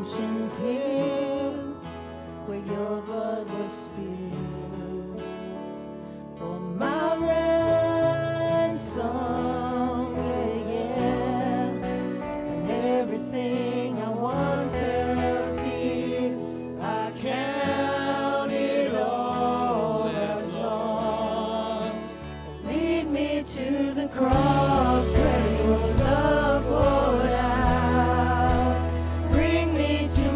redemption's hill, where your blood was spilled for my ransom, yeah, yeah. And everything I once held dear, I count it all as lost. Lead me to the cross where your love poured out. Bring me to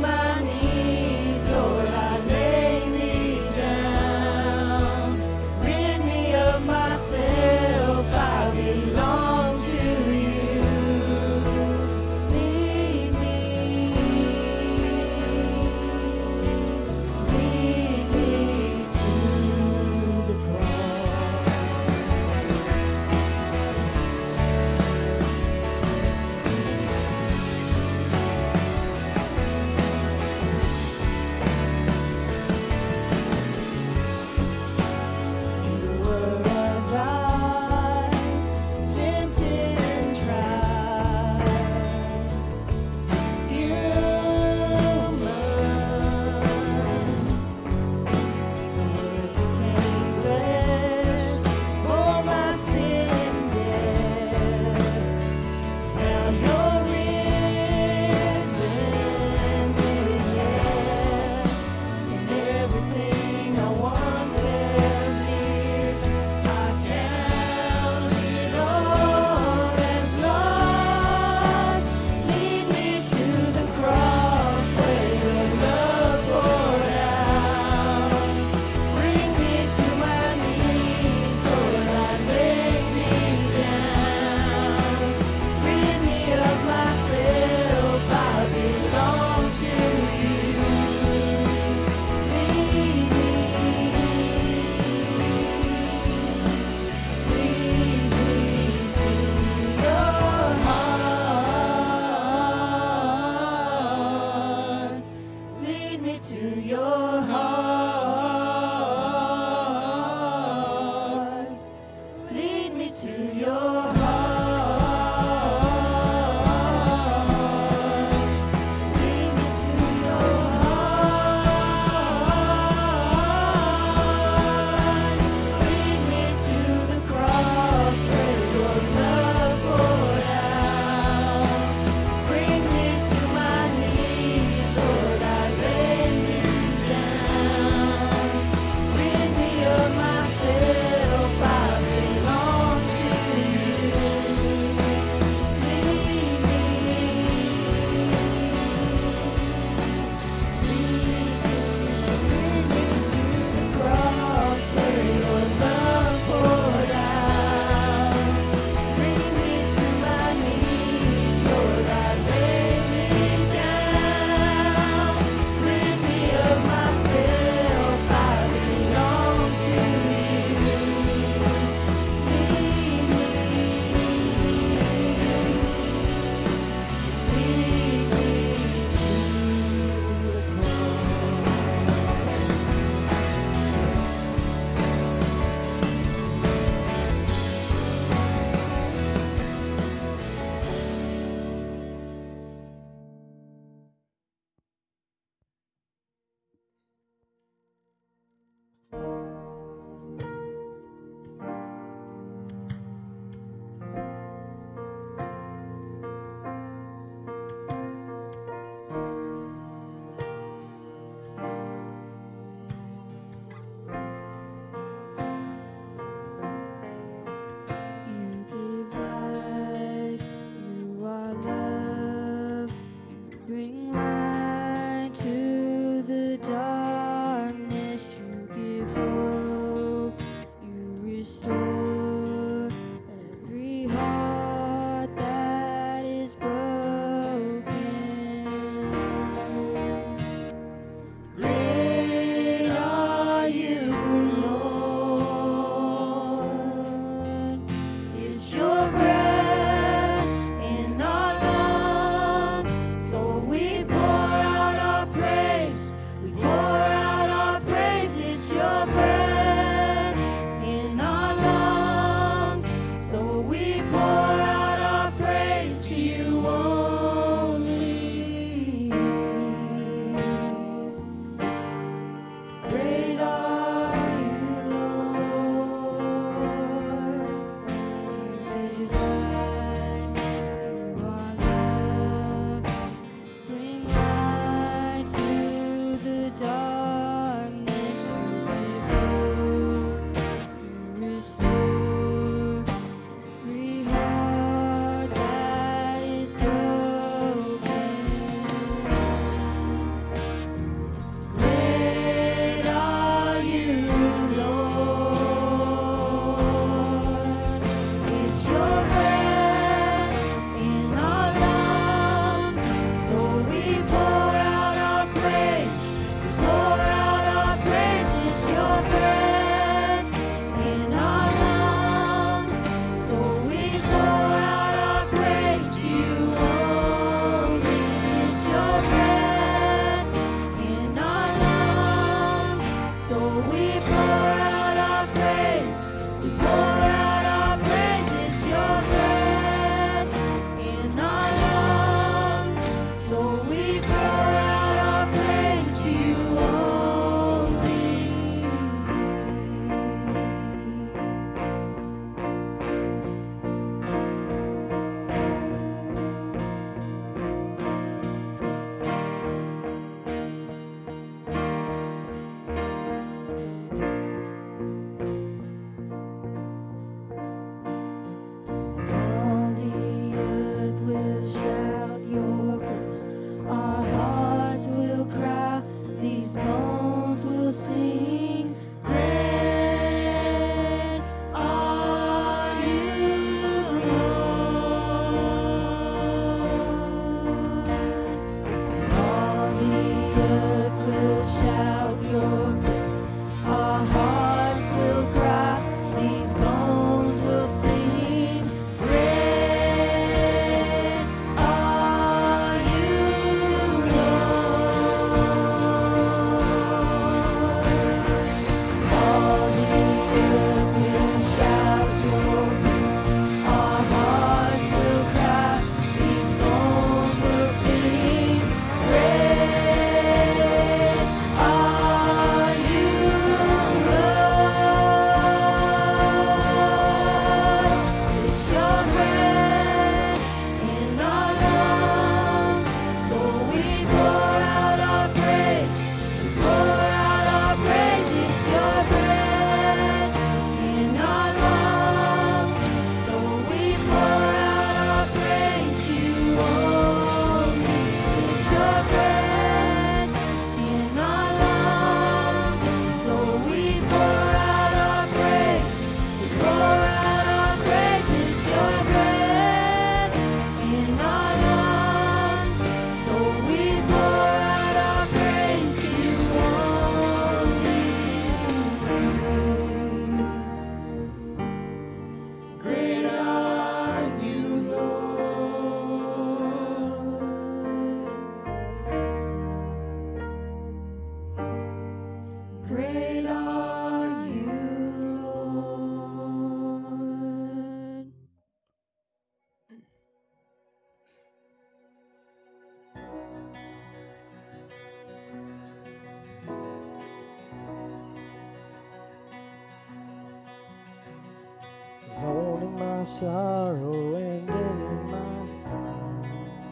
my sorrow, ended in my sin.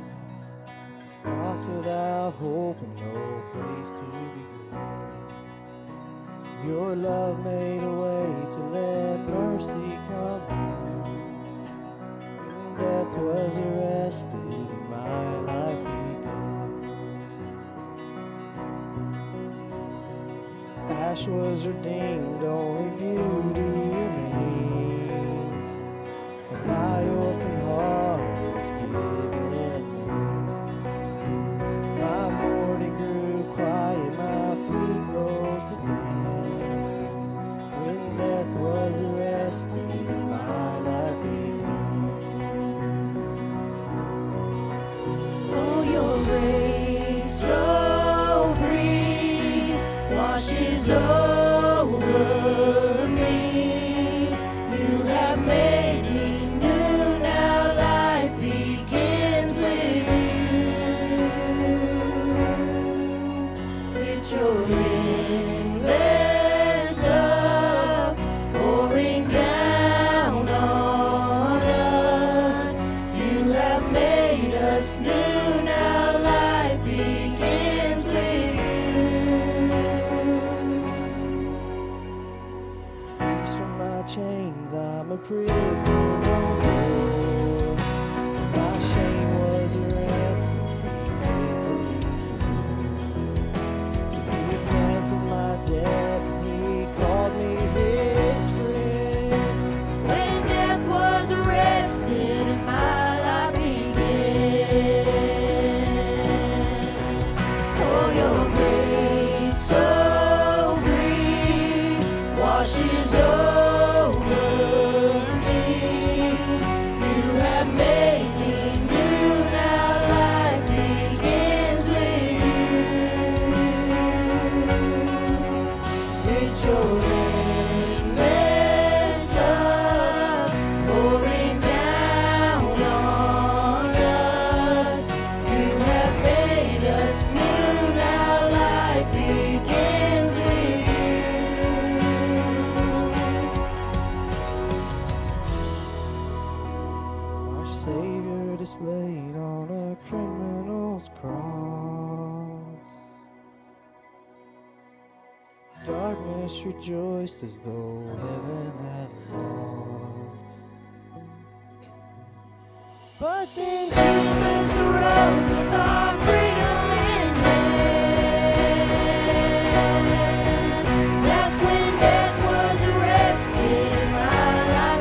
Lost without hope and no place to begin. Your love made a way to let mercy come in. When death was arrested and my life began. Ash was redeemed, only beauty remains. And my orphan heart was given a name. My mourning grew quiet, my feet rose to dance. When death was arrested and my life began. Oh, your grace so free washes over me. You have made me new, now life begins with you. It's your endless love pouring down on us. You have made us new, now life begins with Released from my chains, I'm a prisoner no more. My shame was a ransom he faithfully paid. 'Cause he canceled my debt and he called me his friend. when death was arrested and my life began. Oh, your grace so free washes over me. You have made me new, now life begins with you. It's your endless love pouring down on us. You have made us new, now life begins with you. Our Savior displayed on a criminal's cross. Darkness rejoiced as though heaven had lost. But then Jesus arose with our freedom in hand. That's when death was arrested and my life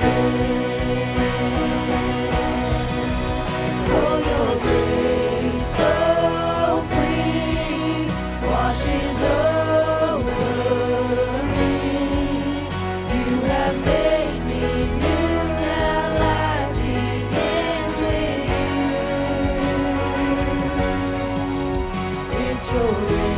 began. Oh, your grace so free washes over me. You have made me new, now life begins with you. It's your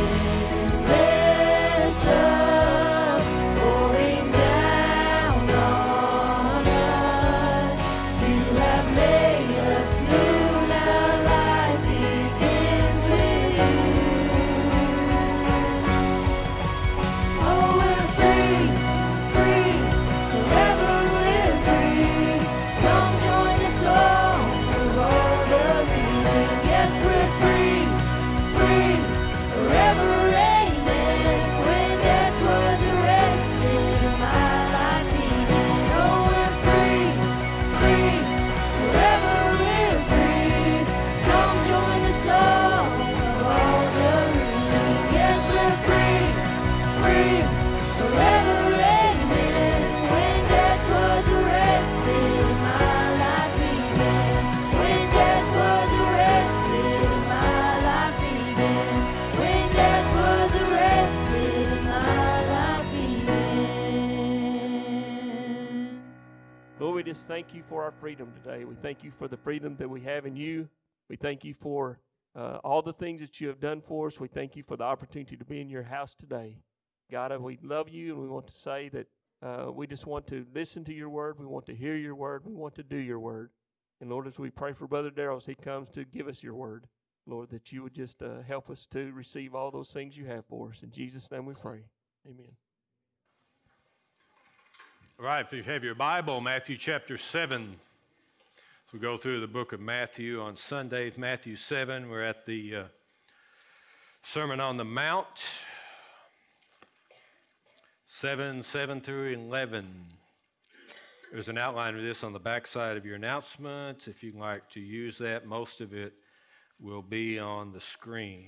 endless love pouring down on us. You have made us new, now life begins with you. Oh, we're free, free, forever live free. Come join the song of all the redeemed. Yes, we're free, free, forever, amen. When death was arrested and my life began. Oh, we're free, free, forever live free. Come join the song of all the redeemed. Yes, we're free, free, forever, amen. When death was arrested and my life began. When death was arrested and my life began. When death was arrested and my life began. Lord, we just thank you for our freedom today. We thank you for the freedom that we have in you. We thank you for all the things that you have done for us. We thank you for the opportunity to be in your house today. God, we love you, and we want to say that we just want to listen to your word. We want to hear your word. We want to do your word. And Lord, as we pray for Brother Darrell as he comes to give us your word, Lord, that you would just help us to receive all those things you have for us. In Jesus' name we pray. Amen. All right, if you have your Bible, Matthew chapter 7. So we go through the book of Matthew on Sundays. Matthew 7, we're at the Sermon on the Mount, 7 through 11. There's an outline of this on the back side of your announcements. If you'd like to use that, most of it will be on the screen.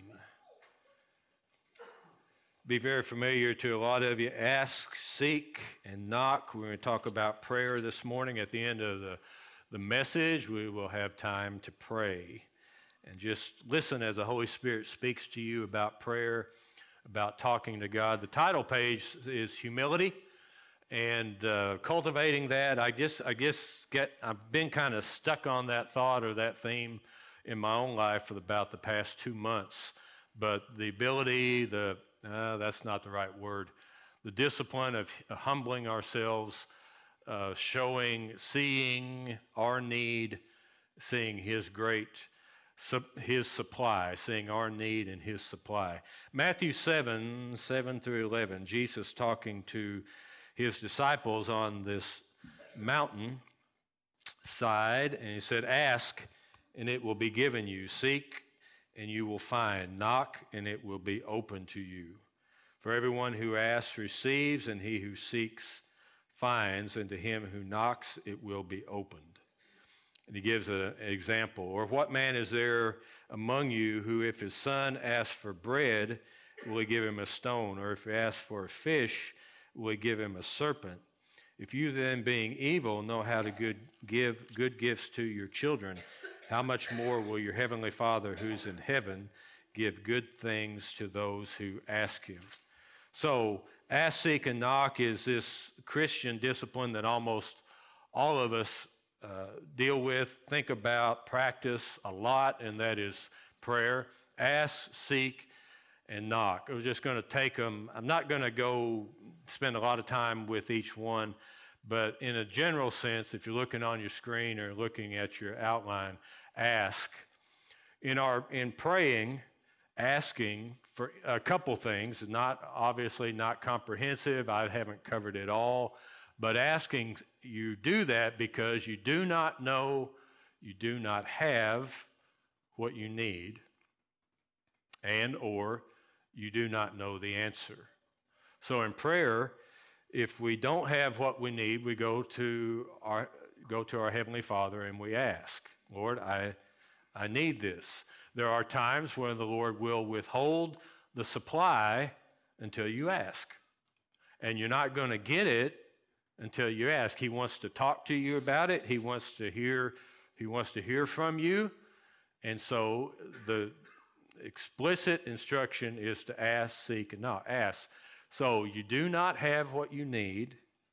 Be very familiar to a lot of you. Ask, seek, and knock. We're going to talk about prayer this morning. At the end of the message, we will have time to pray. And just listen as the Holy Spirit speaks to you about prayer, about talking to God. The title page is Humility, and cultivating that. I've been kind of stuck on that thought or that theme in my own life for about the past 2 months. But the ability, that's not the right word. The discipline of humbling ourselves, seeing our need, seeing His His supply, seeing our need and His supply. Matthew 7 through 11, Jesus talking to His disciples on this mountain side, and He said, "Ask, and it will be given you. Seek, and you will find. Knock, and it will be open to you. For everyone who asks receives, and he who seeks finds, and to him who knocks it will be opened." And He gives an example. "Or what man is there among you who, if his son asks for bread, will he give him a stone? Or if he asks for a fish, will he give him a serpent? If you then, being evil, know how to give good gifts to your children, how much more will your heavenly Father who's in heaven give good things to those who ask Him?" So, ask, seek, and knock is this Christian discipline that almost all of us deal with, think about, practice a lot, and that is prayer. Ask, seek, and knock. I'm just going to take them. I'm not going to go spend a lot of time with each one, but in a general sense, if you're looking on your screen or looking at your outline, ask. In praying, asking for a couple things, obviously not comprehensive. I haven't covered it all, but asking, you do that because you do not know, you do not have what you need, and or you do not know the answer. So in prayer, if we don't have what we need, we go to our Heavenly Father and we ask, "Lord, I need this." There are times when the Lord will withhold the supply until you ask. And you're not going to get it until you ask. He wants to talk to you about it. He wants to hear from you. And so the explicit instruction is to ask, seek, and knock. Ask. So you do not have what you need,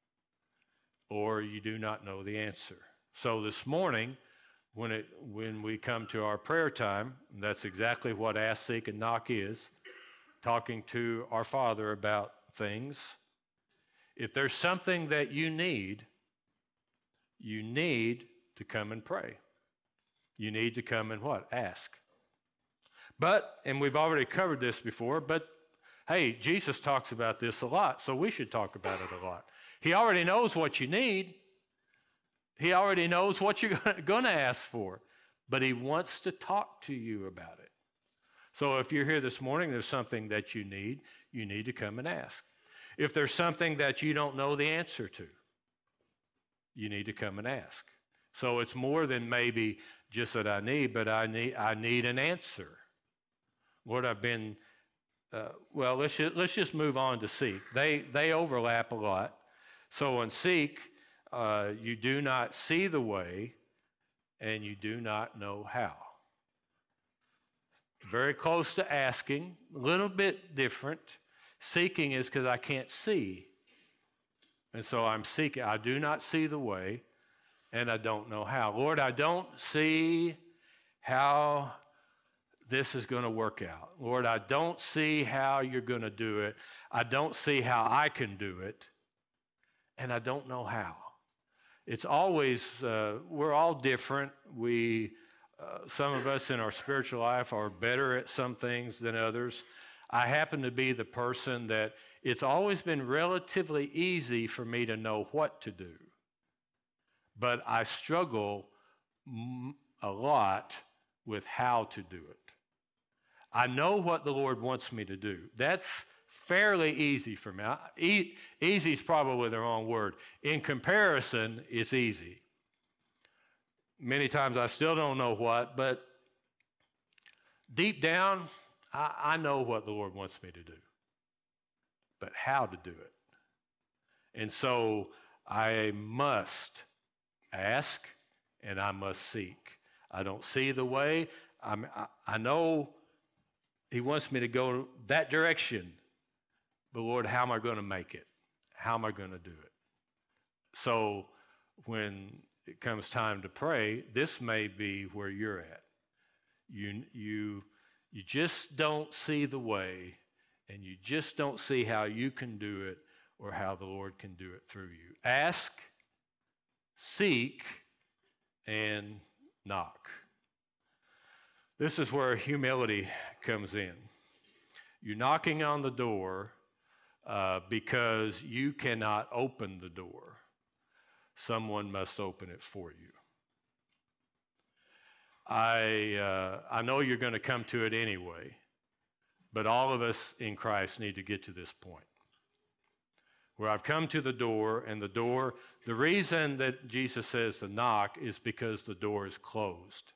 or you do not know the answer. So this morning, when we come to our prayer time, that's exactly what ask, seek, and knock is, talking to our Father about things. If there's something that you need to come and pray. You need to come and what? Ask. But, and we've already covered this before, but hey, Jesus talks about this a lot, so we should talk about it a lot. He already knows what you need. He already knows what you're going to ask for, but He wants to talk to you about it. So if you're here this morning, there's something that you need to come and ask. If there's something that you don't know the answer to, you need to come and ask. So it's more than maybe just that I need, but I need an answer. Lord, I've been, let's just move on to seek. They overlap a lot. So on seek, you do not see the way, and you do not know how. Very close to asking, a little bit different. Seeking is because I can't see. And so I'm seeking. I do not see the way, and I don't know how. Lord, I don't see how this is going to work out. Lord, I don't see how you're going to do it. I don't see how I can do it, and I don't know how. It's always, we're all different. Some of us in our spiritual life are better at some things than others. I happen to be the person that it's always been relatively easy for me to know what to do. But I struggle a lot with how to do it. I know what the Lord wants me to do. That's fairly easy for me. Easy is probably the wrong word. In comparison, it's easy. Many times I still don't know what, but deep down, I know what the Lord wants me to do. But how to do it. And so I must ask and I must seek. I don't see the way. I know He wants me to go that direction. But Lord, how am I going to make it? How am I going to do it? So when it comes time to pray, this may be where you're at. You just don't see the way, and you just don't see how you can do it or how the Lord can do it through you. Ask, seek, and knock. This is where humility comes in. You're knocking on the door because you cannot open the door. Someone must open it for you. I know you're going to come to it anyway, but all of us in Christ need to get to this point where I've come to the door, and the reason that Jesus says to knock is because the door is closed.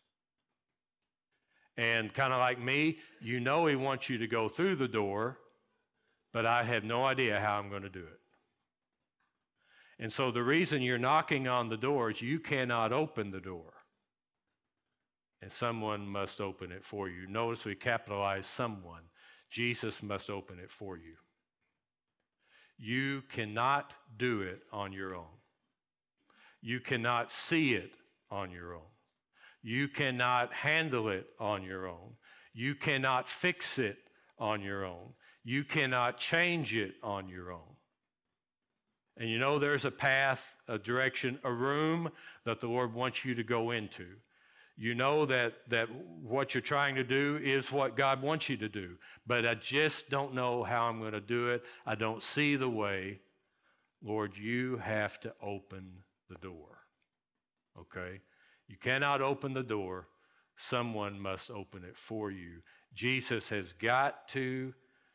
And kind of like me, you know He wants you to go through the door, but I have no idea how I'm going to do it. And so the reason you're knocking on the door is you cannot open the door. And someone must open it for you. Notice we capitalize someone. Jesus must open it for you. You cannot do it on your own. You cannot see it on your own. You cannot handle it on your own. You cannot fix it on your own. You cannot change it on your own. And you know there's a path, a direction, a room that the Lord wants you to go into. You know that what you're trying to do is what God wants you to do. But I just don't know how I'm going to do it. I don't see the way. Lord, you have to open the door. Okay? You cannot open the door. Someone must open it for you. Jesus has got to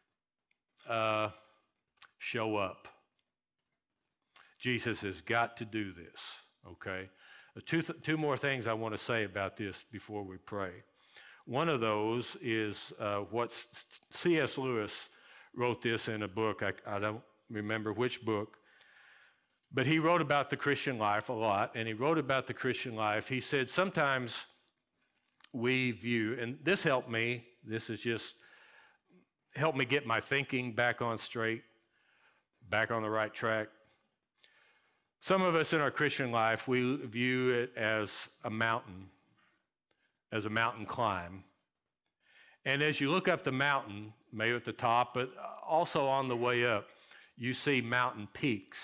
show up. Jesus has got to do this, okay? Two more things I want to say about this before we pray. One of those is what C.S. Lewis wrote this in a book. I don't remember which book, but he wrote about the Christian life a lot, and he wrote about the Christian life. He said sometimes we view, and this helped me, this is just helped me get my thinking back on straight, back on the right track. Some of us in our Christian life, we view it as a mountain climb. And as you look up the mountain, maybe at the top, but also on the way up, you see mountain peaks.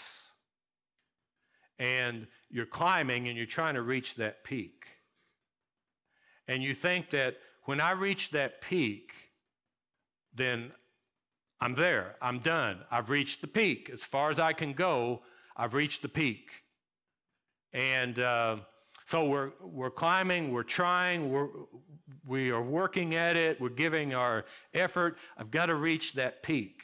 And you're climbing and you're trying to reach that peak. And you think that when I reach that peak, then I'm there, I'm done. I've reached the peak. As far as I can go, I've reached the peak. And so we're climbing, we're trying, we are working at it, we're giving our effort. I've got to reach that peak.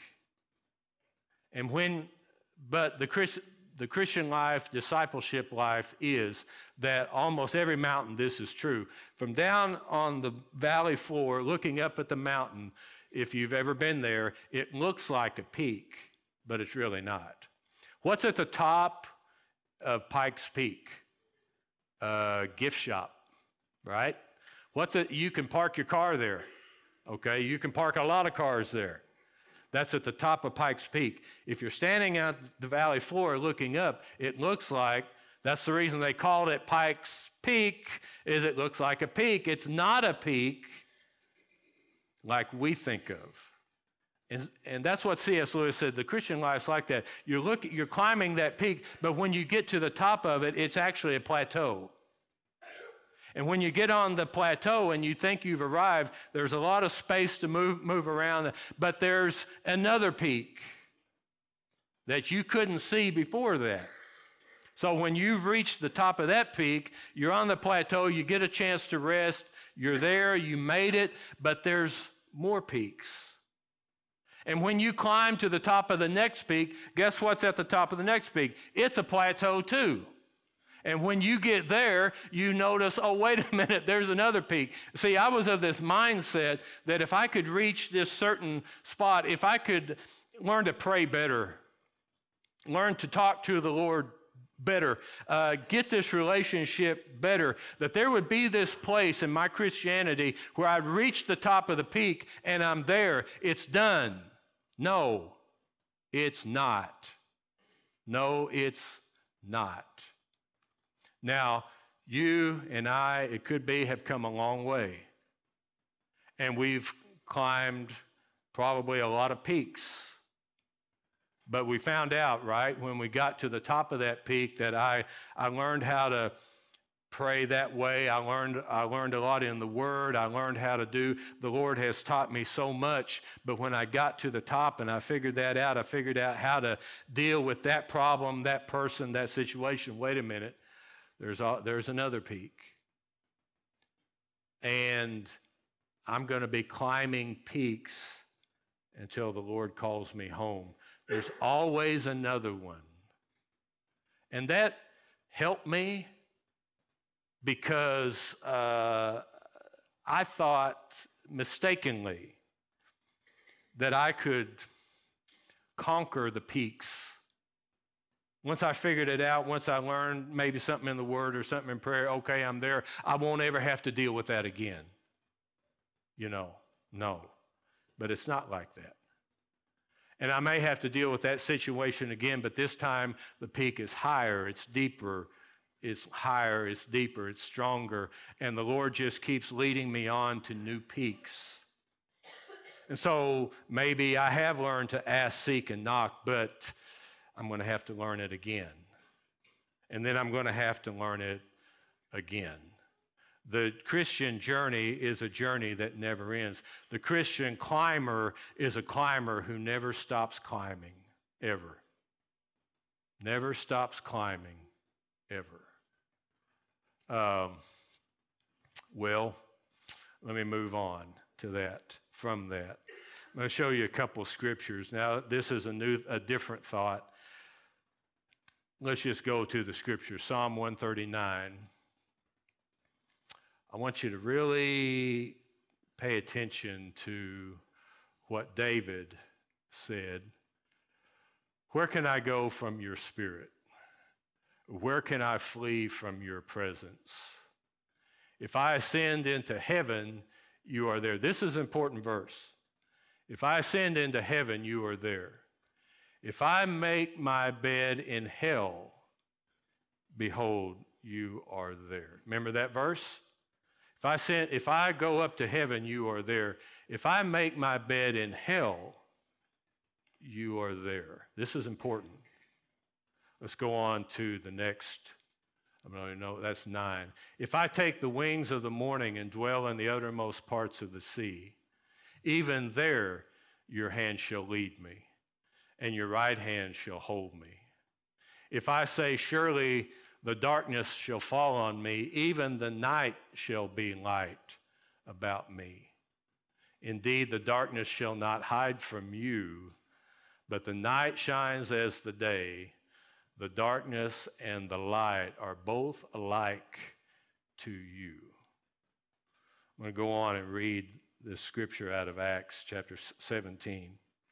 But the Christian life, discipleship life is that almost every mountain, this is true. From down on the valley floor, looking up at the mountain, if you've ever been there, it looks like a peak, but it's really not. What's at the top of Pikes Peak? Gift shop, right? You can park your car there, okay? You can park a lot of cars there. That's at the top of Pikes Peak. If you're standing at the valley floor looking up, it looks like, that's the reason they called it Pikes Peak, is it looks like a peak. It's not a peak like we think of. And that's what C.S. Lewis said. The Christian life's like that. You're climbing that peak, but when you get to the top of it, it's actually a plateau. And when you get on the plateau and you think you've arrived, there's a lot of space to move around, but there's another peak that you couldn't see before that. So when you've reached the top of that peak, you're on the plateau, you get a chance to rest, you're there, you made it, but there's more peaks. And when you climb to the top of the next peak, guess what's at the top of the next peak? It's a plateau too. And when you get there, you notice, oh, wait a minute, there's another peak. See, I was of this mindset that if I could reach this certain spot, if I could learn to pray better, learn to talk to the Lord better, get this relationship better, that there would be this place in my Christianity where I've reached the top of the peak and I'm there. It's done. No, it's not. No, it's not. Now, you and I, it could be, have come a long way. And we've climbed probably a lot of peaks. But we found out, right, when we got to the top of that peak that I learned how to pray that way. I learned a lot in the Word. I learned how to do. The Lord has taught me so much. But when I got to the top and I figured that out, I figured out how to deal with that problem, that person, that situation. Wait a minute. There's another peak. And I'm going to be climbing peaks until the Lord calls me home. There's always another one. And that helped me because I thought mistakenly that I could conquer the peaks. Once I figured it out, once I learned maybe something in the Word or something in prayer, okay, I'm there, I won't ever have to deal with that again. No. But it's not like that. And I may have to deal with that situation again, but this time the peak is higher, it's deeper, it's higher, it's deeper, it's stronger, and the Lord just keeps leading me on to new peaks. And so maybe I have learned to ask, seek, and knock, but I'm going to have to learn it again. And then I'm going to have to learn it again. The Christian journey is a journey that never ends. The Christian climber is a climber who never stops climbing, ever. Never stops climbing, ever. Well, let me move on to that, from that. I'm going to show you a couple of scriptures. Now, this is a different thought. Let's just go to the scripture. Psalm 139. I want you to really pay attention to what David said. Where can I go from your spirit? Where can I flee from your presence? If I ascend into heaven, you are there. This is an important verse. If I ascend into heaven, you are there. If I make my bed in hell, behold, you are there. Remember that verse? If I go up to heaven, you are there. If I make my bed in hell, you are there. This is important. Let's go on to the next. That's 9. If I take the wings of the morning and dwell in the uttermost parts of the sea, even there your hand shall lead me, and your right hand shall hold me. If I say, surely the darkness shall fall on me, even the night shall be light about me. Indeed, the darkness shall not hide from you, but the night shines as the day. The darkness and the light are both alike to you. I'm going to go on and read this scripture out of Acts chapter 17.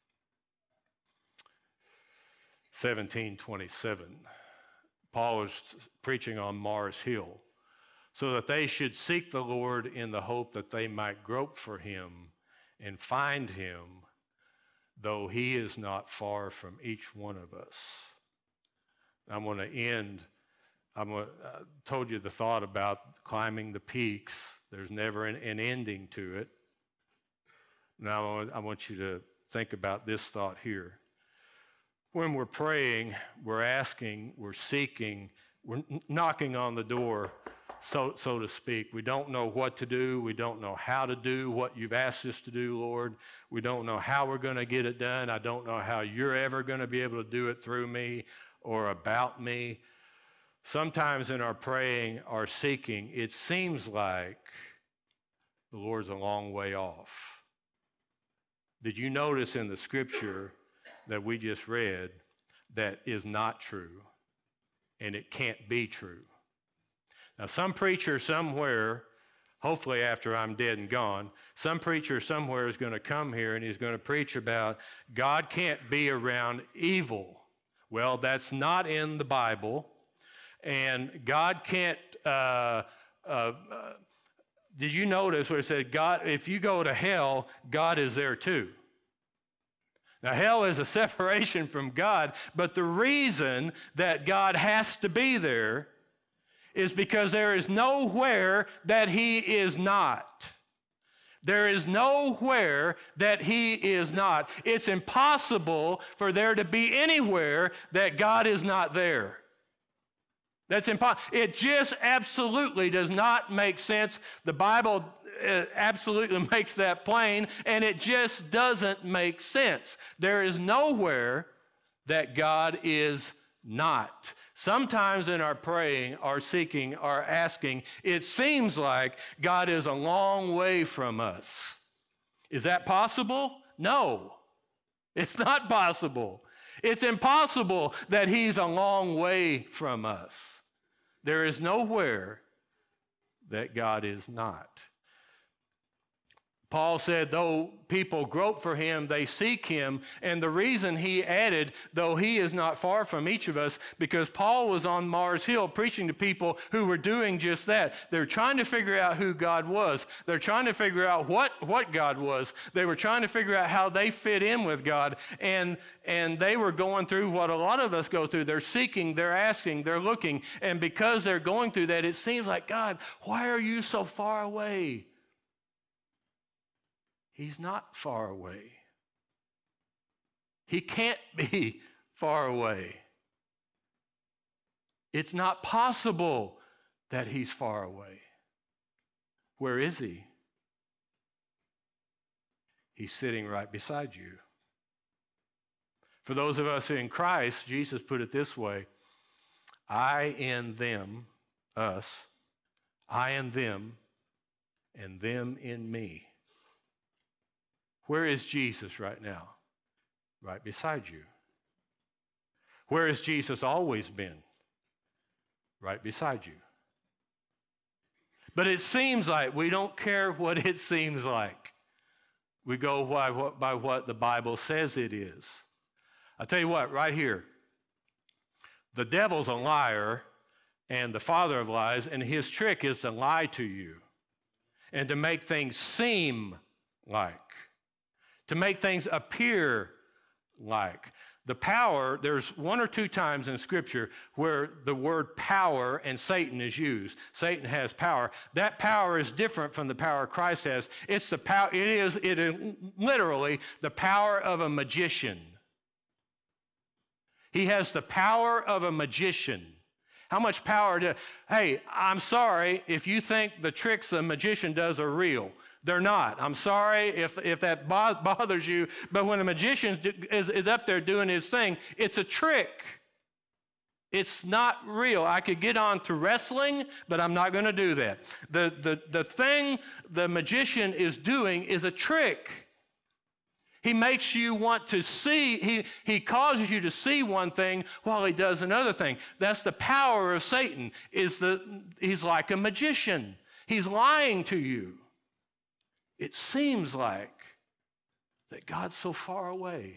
17:27. Paul is preaching on Mars Hill, so that they should seek the Lord in the hope that they might grope for him and find him, though he is not far from each one of us. I'm going to end. I told you the thought about climbing the peaks. There's never an ending to it. Now I want you to think about this thought here. When we're praying, we're asking, we're seeking, we're knocking on the door. so to speak. We don't know what to do. We don't know how to do what you've asked us to do, Lord. We don't know how we're going to get it done. I don't know how you're ever going to be able to do it through me or about me. Sometimes in our praying, our seeking, it seems like the Lord's a long way off. Did you notice in the scripture that we just read that is not true, and it can't be true? Now, some preacher somewhere, hopefully after I'm dead and gone, some preacher somewhere is going to come here and he's going to preach about God can't be around evil. Well, that's not in the Bible, and God can't. Did you notice where it said, God, if you go to hell, God is there too? Now, hell is a separation from God, but the reason that God has to be there is because there is nowhere that he is not. There is nowhere that he is not. It's impossible for there to be anywhere that God is not there. That's impossible. It just absolutely does not make sense. The Bible absolutely makes that plain, and it just doesn't make sense. There is nowhere that God is not. Sometimes in our praying, our seeking, our asking, it seems like God is a long way from us. Is that possible? No, it's not possible. It's impossible that he's a long way from us. There is nowhere that God is not. Paul said, though people grope for him, they seek him. And the reason he added, though he is not far from each of us, because Paul was on Mars Hill preaching to people who were doing just that. They're trying to figure out who God was. They're trying to figure out what God was. They were trying to figure out how they fit in with God. And they were going through what a lot of us go through. They're seeking, they're asking, they're looking. And because they're going through that, it seems like, God, why are you so far away? He's not far away. He can't be far away. It's not possible that he's far away. Where is he? He's sitting right beside you. For those of us in Christ, Jesus put it this way: I in them, us, I in them, and them in me. Where is Jesus right now? Right beside you. Where has Jesus always been? Right beside you. But it seems like we don't care what it seems like. We go by what the Bible says it is. I'll tell you what, right here. The devil's a liar and the father of lies, and his trick is to lie to you and to make things seem like. To make things appear like. The power, there's one or two times in Scripture where the word power and Satan is used. Satan has power. That power is different from the power Christ has. It's the power, it is literally the power of a magician. He has the power of a magician. How much power hey, I'm sorry if you think the tricks the magician does are real. They're not. I'm sorry if that bothers you, but when a magician is up there doing his thing, it's a trick. It's not real. I could get on to wrestling, but I'm not going to do that. The thing the magician is doing is a trick. He makes you want to see, he causes you to see one thing while he does another thing. That's the power of Satan, he's like a magician. He's lying to you. It seems like that God's so far away.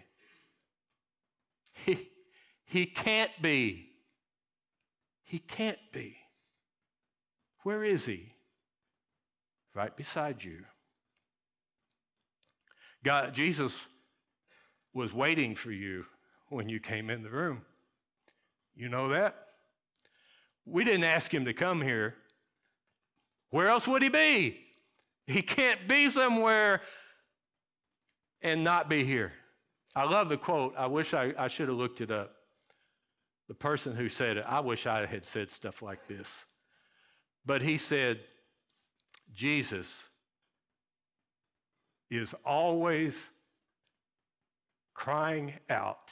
He can't be. He can't be. Where is he? Right beside you. Jesus was waiting for you when you came in the room. You know that? We didn't ask him to come here. Where else would he be? He can't be somewhere and not be here. I love the quote. I wish I should have looked it up. The person who said it, I wish I had said stuff like this. But he said, Jesus is always crying out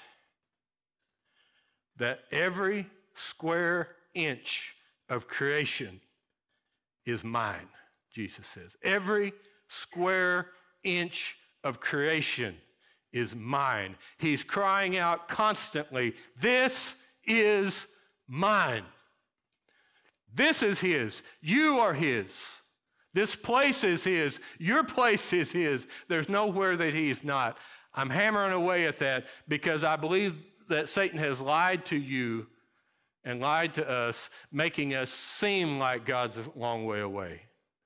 that every square inch of creation is mine, Jesus says. Every square inch of creation is mine. He's crying out constantly, this is mine. This is his. You are his. This place is his. Your place is his. There's nowhere that he's not. I'm hammering away at that because I believe that Satan has lied to you and lied to us, making us seem like God's a long way away.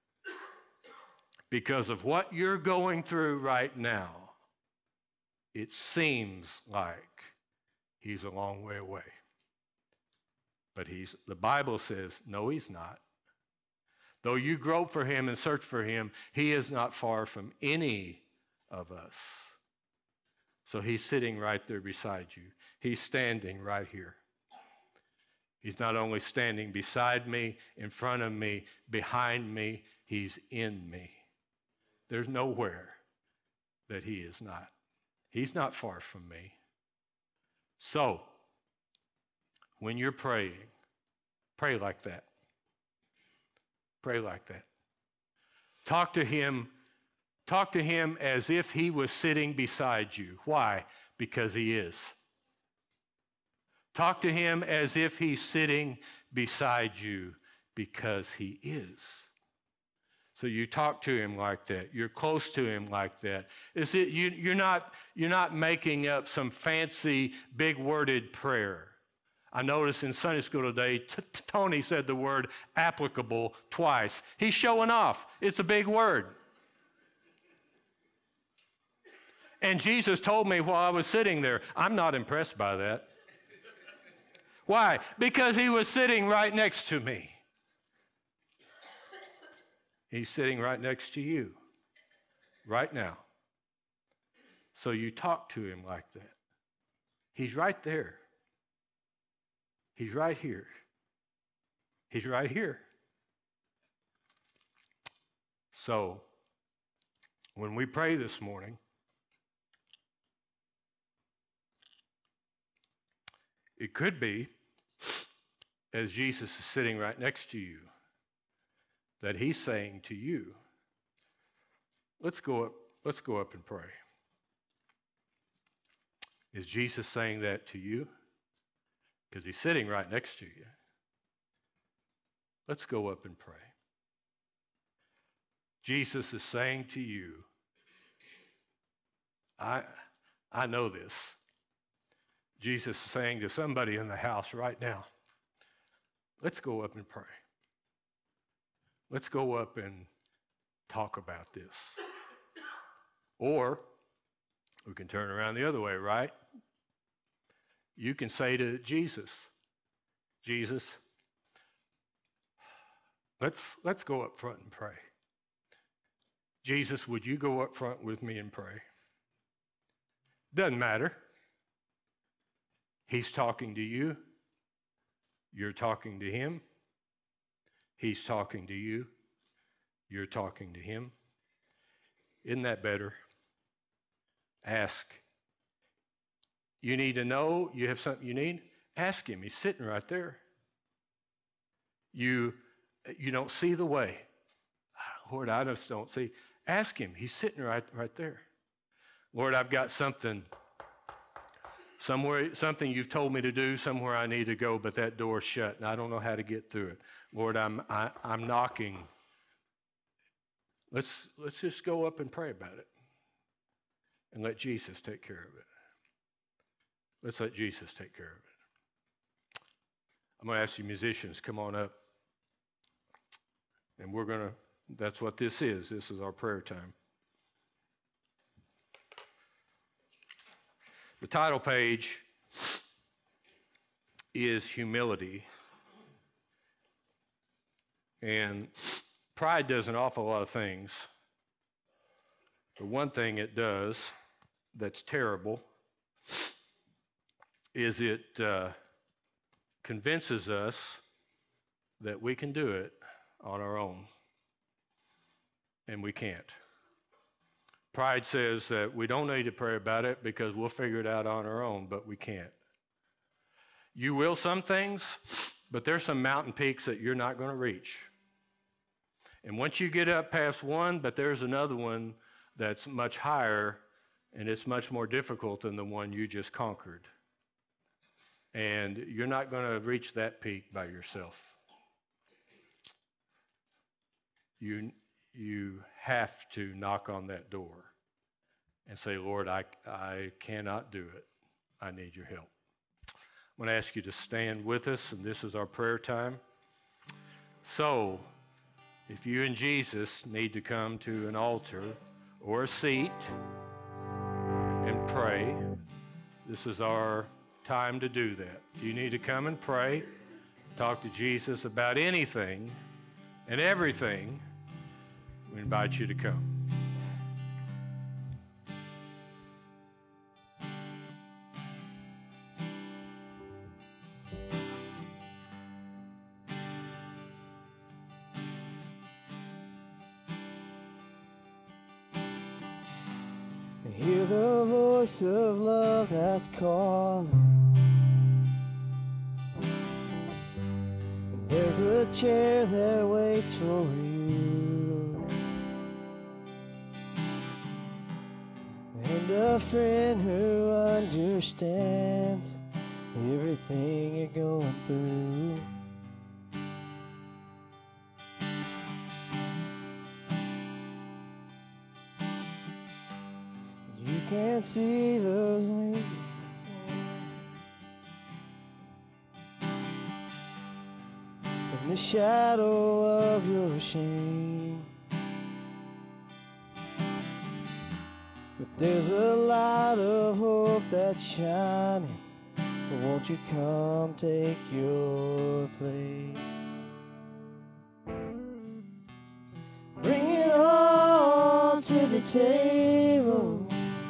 Because of what you're going through right now, it seems like he's a long way away. But the Bible says, no, he's not. Though you grope for him and search for him, he is not far from any of us. So he's sitting right there beside you. He's standing right here. He's not only standing beside me, in front of me, behind me, he's in me. There's nowhere that he is not. He's not far from me. So, when you're praying, pray like that. Pray like that. Talk to him as if he was sitting beside you. Why? Because he is. Talk to him as if he's sitting beside you, because he is. So you talk to him like that. You're close to him like that. You're not making up some fancy, big-worded prayer. I noticed in Sunday school today, Tony said the word applicable twice. He's showing off. It's a big word. And Jesus told me while I was sitting there, I'm not impressed by that. Why? Because he was sitting right next to me. He's sitting right next to you right now. So you talk to him like that. He's right there. He's right here. He's right here. So, when we pray this morning, it could be, as Jesus is sitting right next to you, that he's saying to you, let's go up and pray. Is Jesus saying that to you? Because he's sitting right next to you. Let's go up and pray. Jesus is saying to you, I know this. Jesus is saying to somebody in the house right now, let's go up and pray. Let's go up and talk about this. Or we can turn around the other way, right? You can say to Jesus, Jesus, let's go up front and pray. Jesus, would you go up front with me and pray? Doesn't matter. He's talking to you. You're talking to him. He's talking to you. You're talking to him. Isn't that better? Ask. You need to know, you have something you need? Ask him. He's sitting right there. You don't see the way. Lord, I just don't see. Ask him. He's sitting right there. Lord, I've got something you've told me to do, somewhere I need to go, but that door's shut, and I don't know how to get through it. Lord, I'm knocking. Let's just go up and pray about it, and let Jesus take care of it. Let's let Jesus take care of it. I'm going to ask you musicians, come on up, and that's what this is. This is our prayer time. The title page is humility. And pride does an awful lot of things. The one thing it does that's terrible is it convinces us that we can do it on our own. And we can't. Pride says that we don't need to pray about it because we'll figure it out on our own, but we can't. You will some things, but there's some mountain peaks that you're not going to reach. And once you get up past one, but there's another one that's much higher, and it's much more difficult than the one you just conquered. And you're not going to reach that peak by yourself. You have to knock on that door and say, Lord, I cannot do it. I need your help. I'm going to ask you to stand with us, and this is our prayer time. So, if you and Jesus need to come to an altar or a seat and pray, this is our time to do that. If you need to come and pray, talk to Jesus about anything and everything, we invite you to come. Hear the voice of love that's calling. And there's a chair that waits for you, and a friend who understands everything you're going through. You can't see those wings in the shadow of your shame, but there's a light of hope that's shining. Won't you come take your place? Bring it all to the table.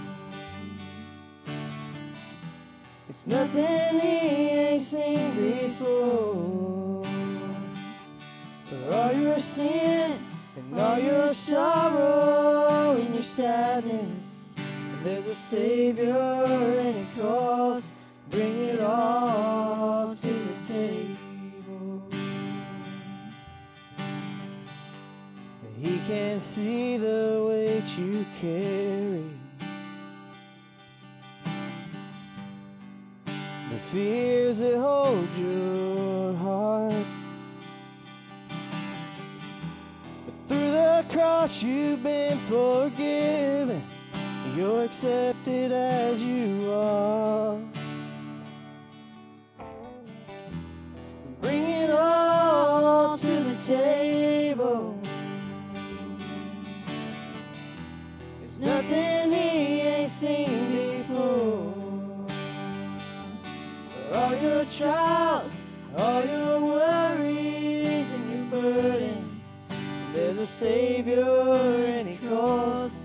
It's nothing he ain't seen before. For all your sin and all your sorrow and your sadness, there's a Savior and he calls. Bring it all to the table. He can see the weight you carry, the fears that hold your heart. But through the cross you've been forgiven. You're accepted as you are. Bring it all to the table. It's nothing he ain't seen before. For all your trials, all your worries and your burdens, there's a Savior and he calls.